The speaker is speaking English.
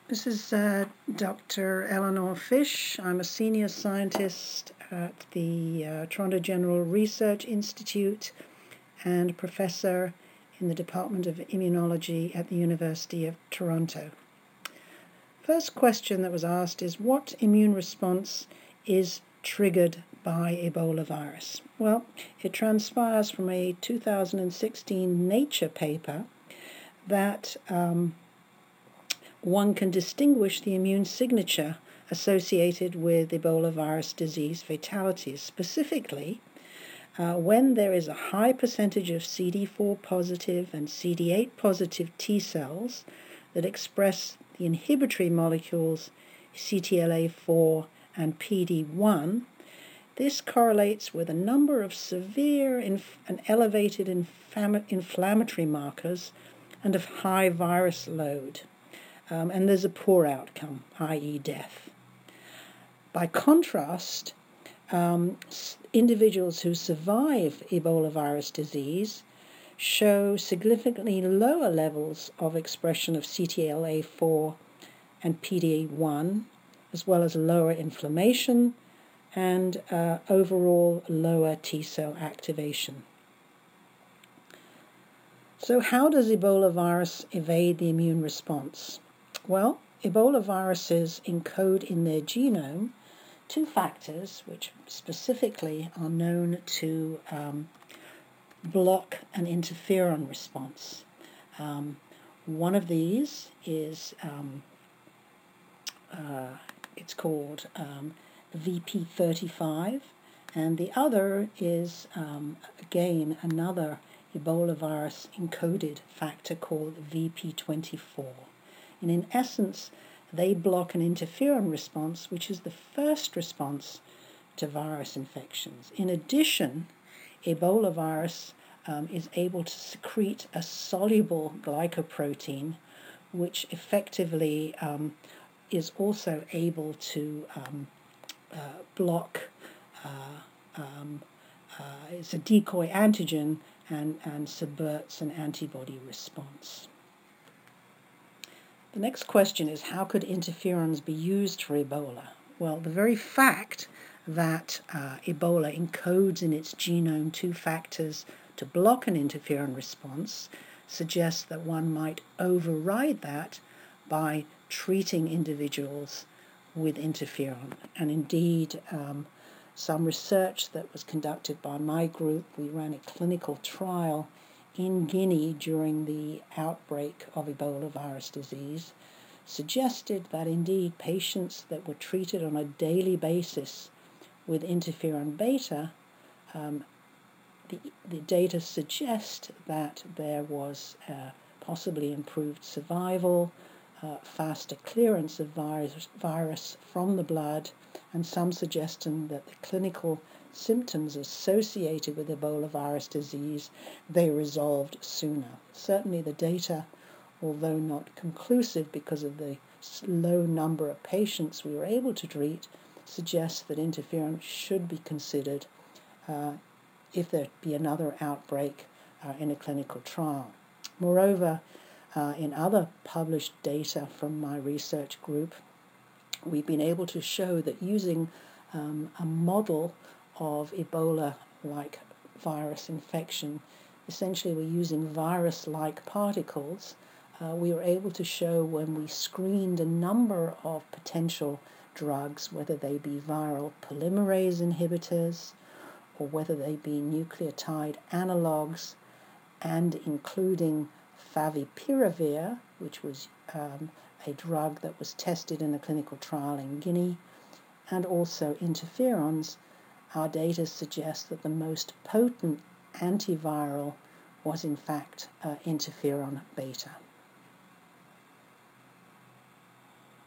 This is Dr. Eleanor Fish. I'm a senior scientist at the Toronto General Research Institute and professor in the Department of Immunology at the University of Toronto. First question that was asked is, what immune response is triggered by Ebola virus? Well, it transpires from a 2016 Nature paper that one can distinguish the immune signature associated with Ebola virus disease fatalities. Specifically, when there is a high percentage of CD4 positive and CD8 positive T cells that express the inhibitory molecules CTLA4 and PD-1, this correlates with a number of severe and elevated inflammatory markers and of high virus load. And there's a poor outcome, i.e. death. By contrast, individuals who survive Ebola virus disease show significantly lower levels of expression of CTLA4 and PD-1, as well as lower inflammation and overall lower T cell activation. So how does Ebola virus evade the immune response? Well, Ebola viruses encode in their genome two factors which specifically are known to block an interferon response. One of these is it's called VP35, and the other is again another Ebola virus encoded factor called VP24. And in essence, they block an interferon response, which is the first response to virus infections. In addition, Ebola virus is able to secrete a soluble glycoprotein, which effectively is also able to block, it's a decoy antigen and subverts an antibody response. The next question is, how could interferons be used for Ebola? Well, the very fact that Ebola encodes in its genome two factors to block an interferon response suggests that one might override that by treating individuals with interferon. And indeed, some research that was conducted by my group, we ran a clinical trial in Guinea during the outbreak of Ebola virus disease, suggested that indeed patients that were treated on a daily basis with interferon beta, the data suggest that there was possibly improved survival, faster clearance of virus from the blood, and some suggestion that the clinical symptoms associated with Ebola virus disease, they resolved sooner. Certainly the data, although not conclusive because of the low number of patients we were able to treat, suggests that interferon should be considered if there be another outbreak in a clinical trial. Moreover, in other published data from my research group, we've been able to show that using a model of Ebola-like virus infection, essentially we're using virus-like particles, we were able to show when we screened a number of potential drugs, whether they be viral polymerase inhibitors or whether they be nucleotide analogues, and including favipiravir, which was a drug that was tested in a clinical trial in Guinea, and also interferons, our data suggests that the most potent antiviral was in fact interferon beta.